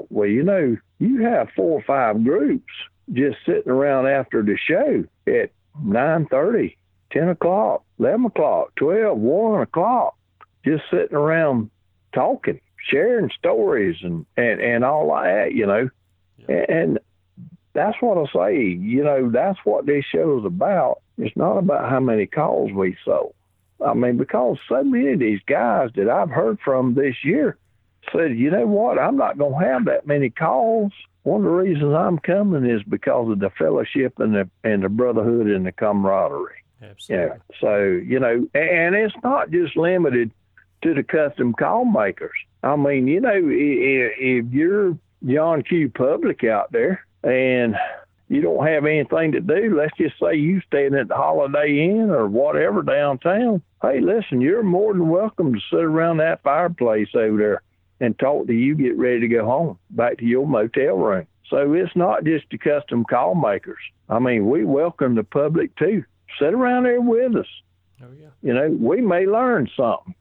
you have 4 or 5 groups just sitting around after the show at 9:30. 10 o'clock, 11 o'clock, 12, 1 o'clock, just sitting around talking, sharing stories and all that, Yeah. And that's what I say, that's what this show is about. It's not about how many calls we sold. I mean, because so many of these guys that I've heard from this year said, you know what, I'm not going to have that many calls. One of the reasons I'm coming is because of the fellowship and the brotherhood and the camaraderie. Absolutely. Yeah. So, and it's not just limited to the custom call makers. I mean, if you're John Q. Public out there and you don't have anything to do, let's just say you staying at the Holiday Inn or whatever downtown. Hey, listen, you're more than welcome to sit around that fireplace over there and talk till you get ready to go home, back to your motel room. So it's not just the custom call makers. I mean, we welcome the public too. Sit around there with us. Oh, yeah. We may learn something.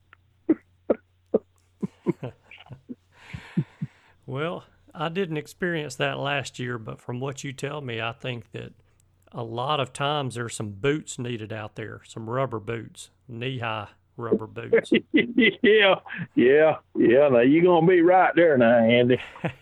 Well, I didn't experience that last year, but from what you tell me, I think that a lot of times there's some boots needed out there, some rubber boots, knee-high rubber boots. Yeah. Now you're gonna be right there now, Andy.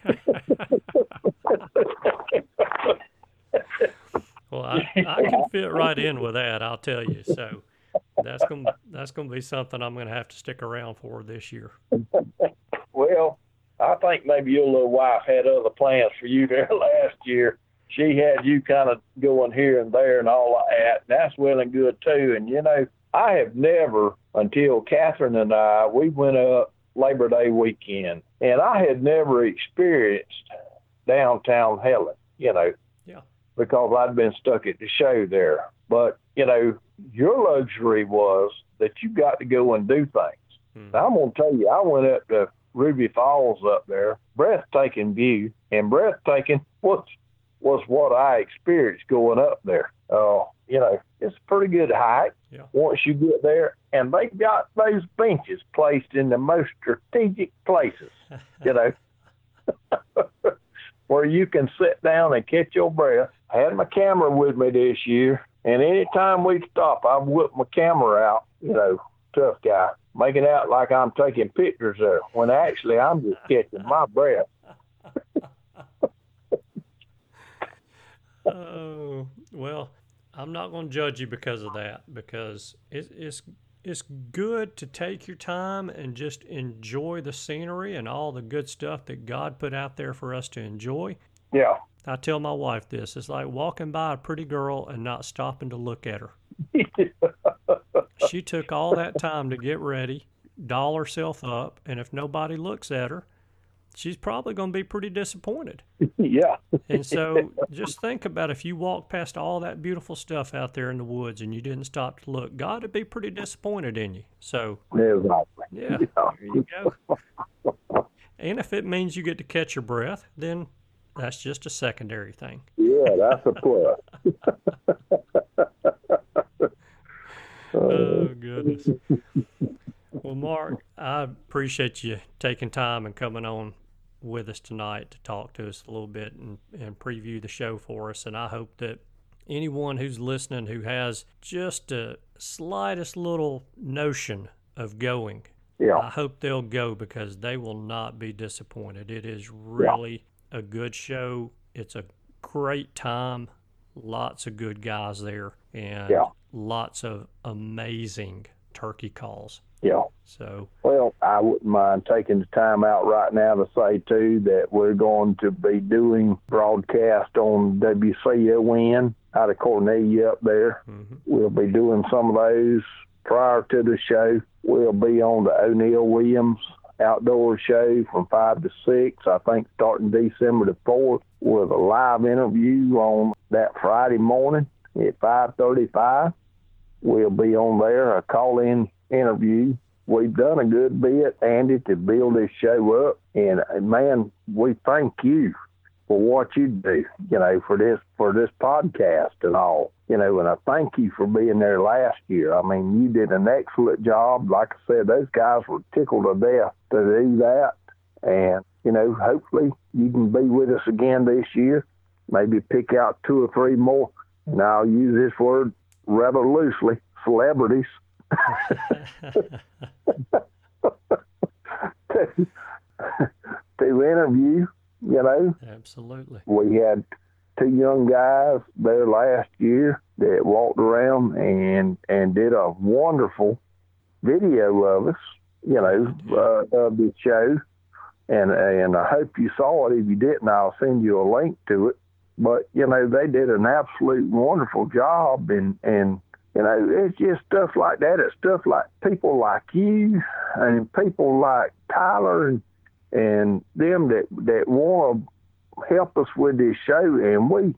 Well, I can fit right in with that, I'll tell you. So that's gonna be something I'm gonna have to stick around for this year. Well, I think maybe your little wife had other plans for you there last year. She had you kind of going here and there and all of that. And that's well and good too. And you know, I have never, until Catherine and we went up Labor Day weekend, and I had never experienced downtown Helen, you know, because I'd been stuck at the show there. But, you know, your luxury was that you got to go and do things. Now, I'm going to tell you, I went up to Ruby Falls up there, breathtaking view, and breathtaking was what I experienced going up there. You know, it's a pretty good hike once you get there, and they've got those benches placed in the most strategic places, you know, where you can sit down and catch your breath. I had my camera with me this year, and anytime we stop, I whip my camera out, you know, tough guy, making out like I'm taking pictures there, when actually I'm just catching my breath. Oh, well, I'm not going to judge you because of that, because it's good to take your time and just enjoy the scenery and all the good stuff that God put out there for us to enjoy. Yeah. I tell my wife this. It's like walking by a pretty girl and not stopping to look at her. She took all that time to get ready, doll herself up, and if nobody looks at her, she's probably going to be pretty disappointed. Yeah. And so just think about if you walk past all that beautiful stuff out there in the woods and you didn't stop to look, God would be pretty disappointed in you. So, yeah, there you go. And if it means you get to catch your breath, then that's just a secondary thing. Yeah, that's a plus. Oh, goodness. Well, Mark, I appreciate you taking time and coming on with us tonight to talk to us a little bit and preview the show for us. And I hope that anyone who's listening who has just a slightest little notion of going, I hope they'll go, because they will not be disappointed. It is really a good show. It's a great time. Lots of good guys there, and lots of amazing turkey calls. Yeah. So, well, I wouldn't mind taking the time out right now to say, too, that we're going to be doing broadcast on WCON out of Cornelia up there. Mm-hmm. We'll be doing some of those prior to the show. We'll be on the O'Neill Williams outdoor show from 5 to 6, I think starting December the 4th, with a live interview on that Friday morning at 5:35. We'll be on there, a call-in interview. We've done a good bit, Andy, to build this show up, and man, we thank you for what you do, you know, for this podcast and all, you know, and I thank you for being there last year. I mean, you did an excellent job. Like I said, those guys were tickled to death to do that, and, you know, hopefully you can be with us again this year, maybe pick out 2 or 3 more, and I'll use this word rather loosely, celebrities, to interview, you know. Absolutely. We had 2 young guys there last year that walked around and did a wonderful video of us, you know, of the show. And I hope you saw it. If you didn't, I'll send you a link to it. But, you know, they did an absolute wonderful job, and you know, it's just stuff like that. It's stuff like people like you and people like Tyler and them that want to help us with this show. And we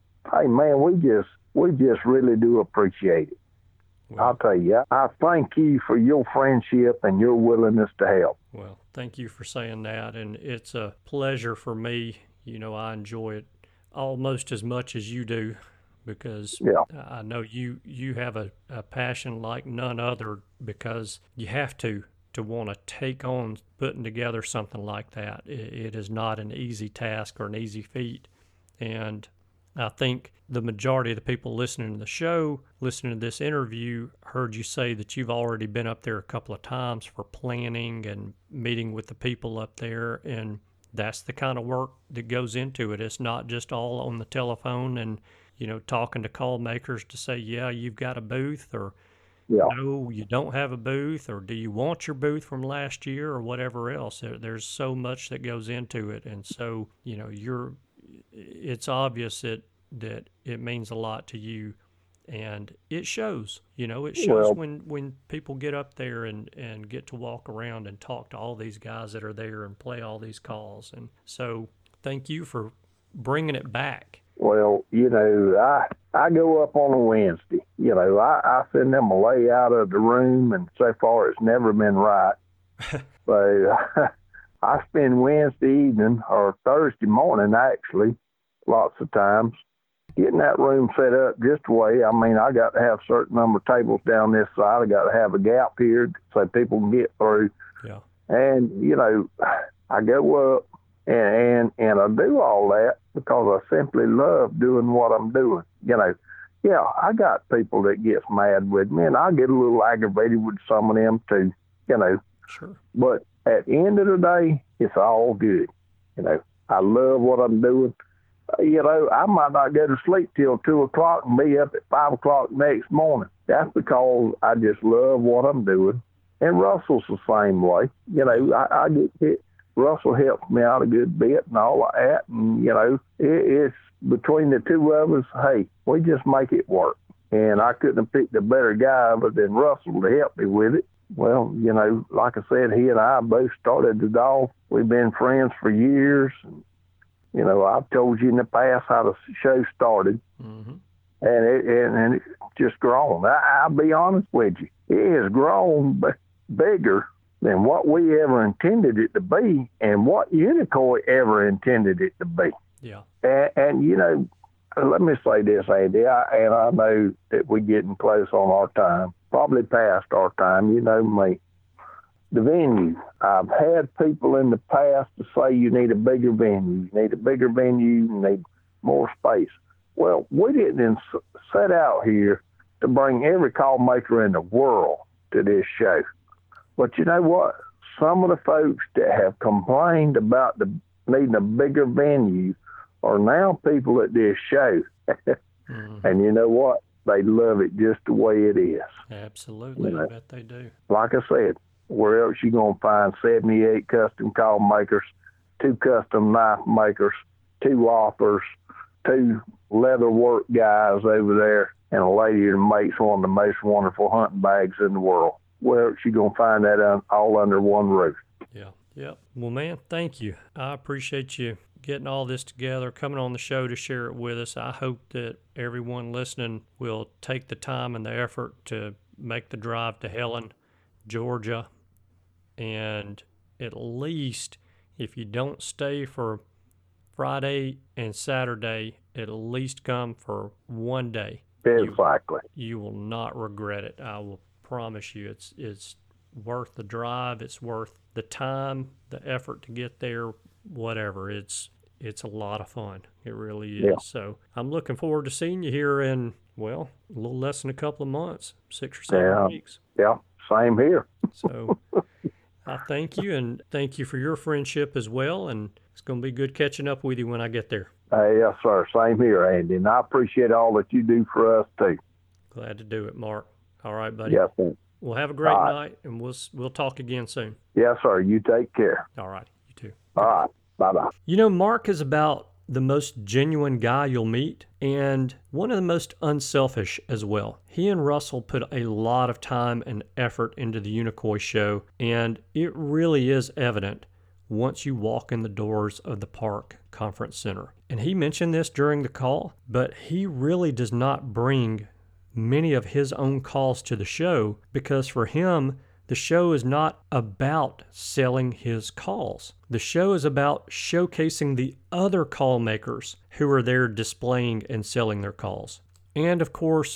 just really do appreciate it. Well, I'll tell you, I thank you for your friendship and your willingness to help. Well, thank you for saying that. And it's a pleasure for me. You know, I enjoy it almost as much as you do, because I know you have a passion like none other, because you have to want to take on putting together something like that. It is not an easy task or an easy feat. And I think the majority of the people listening to the show, listening to this interview, heard you say that you've already been up there a couple of times for planning and meeting with the people up there, and that's the kind of work that goes into it. It's not just all on the telephone and, talking to call makers to say, yeah, you've got a booth, or no, you don't have a booth, or do you want your booth from last year, or whatever else. There's so much that goes into it. And so, it's obvious that it means a lot to you, and it shows. It shows when people get up there and get to walk around and talk to all these guys that are there and play all these calls. And so thank you for bringing it back. Well, I go up on a Wednesday. I send them a layout of the room, and so far it's never been right. So I spend Wednesday evening or Thursday morning, actually, lots of times, getting that room set up just the way. I mean, I got to have a certain number of tables down this side. I got to have a gap here so people can get through. Yeah. And, I go up and I do all that because I simply love doing what I'm doing. I got people that gets mad with me, and I get a little aggravated with some of them too, Sure. But at the end of the day, it's all good. I love what I'm doing. I might not go to sleep till 2 o'clock and be up at 5 o'clock next morning. That's because I just love what I'm doing. And Russell's the same way. I get hit. Russell helps me out a good bit and all of that. And, it's between the two of us, hey, we just make it work. And I couldn't have picked a better guy other than Russell to help me with it. Well, like I said, he and I both started it off. We've been friends for years. And, I've told you in the past how the show started. Mm-hmm. And it's just grown. I'll be honest with you. It has grown bigger than what we ever intended it to be and what Unicoi ever intended it to be. Yeah. And let me say this, Andy, I know that we're getting close on our time, probably past our time, me. The venue. I've had people in the past to say you need a bigger venue, you need more space. Well, we didn't set out here to bring every call maker in the world to this show. But you know what? Some of the folks that have complained about needing a bigger venue are now people at this show. Mm-hmm. And you know what? They love it just the way it is. Absolutely. I bet they do. Like I said, where else you going to find 78 custom call makers, 2 custom knife makers, 2 authors, 2 leather work guys over there, and a lady that makes one of the most wonderful hunting bags in the world? Where else you going to find that all under one roof? Yeah. Yep. Well, man, thank you. I appreciate you getting all this together, coming on the show to share it with us. I hope that everyone listening will take the time and the effort to make the drive to Helen, Georgia, and at least if you don't stay for Friday and Saturday, at least come for one day. Exactly. You will not regret it. I will promise you. It's worth the drive. It's worth the time, the effort to get there, whatever. It's a lot of fun. It really is. Yeah. So I'm looking forward to seeing you here in, a little less than a couple of months, 6 or 7 weeks. Yeah, same here. So I thank you, and thank you for your friendship as well, and it's going to be good catching up with you when I get there. Yes, sir. Same here, Andy, and I appreciate all that you do for us, too. Glad to do it, Mark. All right, buddy. Yes, sir. Well, have a great night, and we'll talk again soon. Yes, sir. You take care. All right. You too. All right. Bye-bye. Mark is about the most genuine guy you'll meet, and one of the most unselfish as well. He and Russell put a lot of time and effort into the Unicoi show, and it really is evident once you walk in the doors of the Park Conference Center. And he mentioned this during the call, but he really does not bring many of his own calls to the show because for him, the show is not about selling his calls. The show is about showcasing the other call makers who are there displaying and selling their calls. And of course,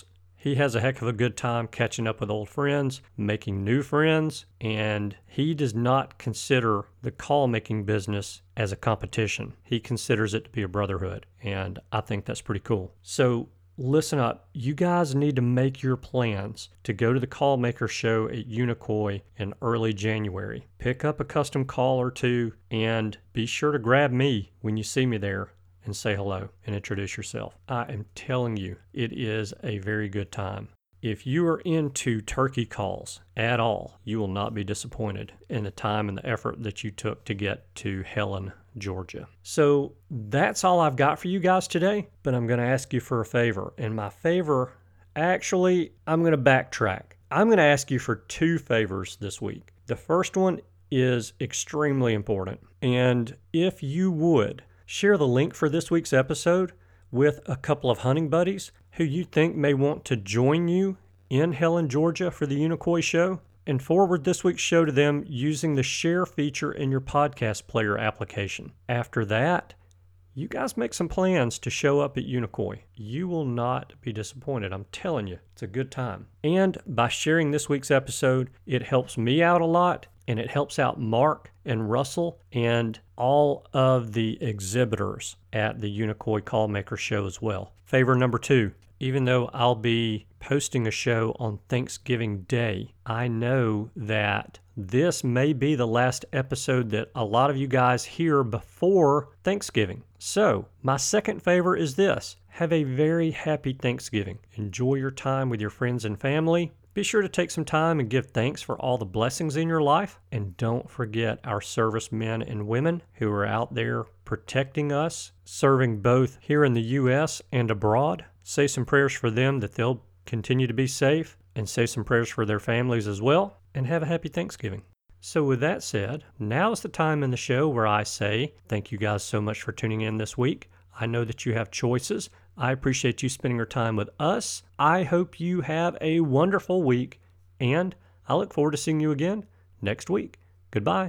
He has a heck of a good time catching up with old friends, making new friends, and he does not consider the call-making business as a competition. He considers it to be a brotherhood, and I think that's pretty cool. So listen up. You guys need to make your plans to go to the Call Maker Show at Unicoi in early January. Pick up a custom call or two, and be sure to grab me when you see me there and say hello and introduce yourself. I am telling you, it is a very good time. If you are into turkey calls at all, you will not be disappointed in the time and the effort that you took to get to Helen, Georgia. So that's all I've got for you guys today, but I'm going to ask you for a favor. And my favor, actually, I'm going to backtrack. I'm going to ask you for 2 favors this week. The first one is extremely important. And if you would, share the link for this week's episode with a couple of hunting buddies who you think may want to join you in Helen, Georgia for the Unicoi show, and forward this week's show to them using the share feature in your podcast player application. After that, you guys make some plans to show up at Unicoi. You will not be disappointed. I'm telling you, it's a good time. And by sharing this week's episode, it helps me out a lot, and it helps out Mark and Russell and all of the exhibitors at the Unicoi Callmaker show as well. Favor number 2, even though I'll be posting a show on Thanksgiving Day, I know that this may be the last episode that a lot of you guys hear before Thanksgiving. So my second favor is this. Have a very happy Thanksgiving. Enjoy your time with your friends and family. Be sure to take some time and give thanks for all the blessings in your life. And don't forget our servicemen and women who are out there protecting us, serving both here in the U.S. and abroad. Say some prayers for them that they'll continue to be safe, and say some prayers for their families as well. And have a happy Thanksgiving. So with that said, now is the time in the show where I say thank you guys so much for tuning in this week. I know that you have choices. I appreciate you spending your time with us. I hope you have a wonderful week, and I look forward to seeing you again next week. Goodbye.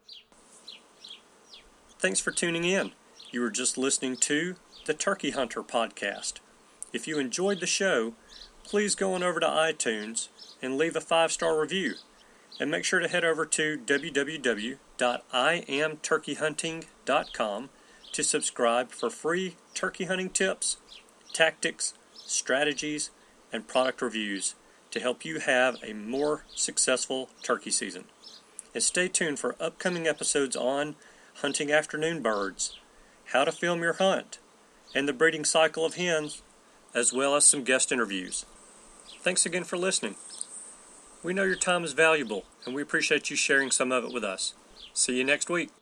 Thanks for tuning in. You were just listening to the Turkey Hunter Podcast. If you enjoyed the show, please go on over to iTunes and leave a 5-star review. And make sure to head over to www.iamturkeyhunting.com to subscribe for free turkey hunting tips, tactics, strategies, and product reviews to help you have a more successful turkey season. And stay tuned for upcoming episodes on hunting afternoon birds, how to film your hunt, and the breeding cycle of hens, as well as some guest interviews. Thanks again for listening. We know your time is valuable, and we appreciate you sharing some of it with us. See you next week.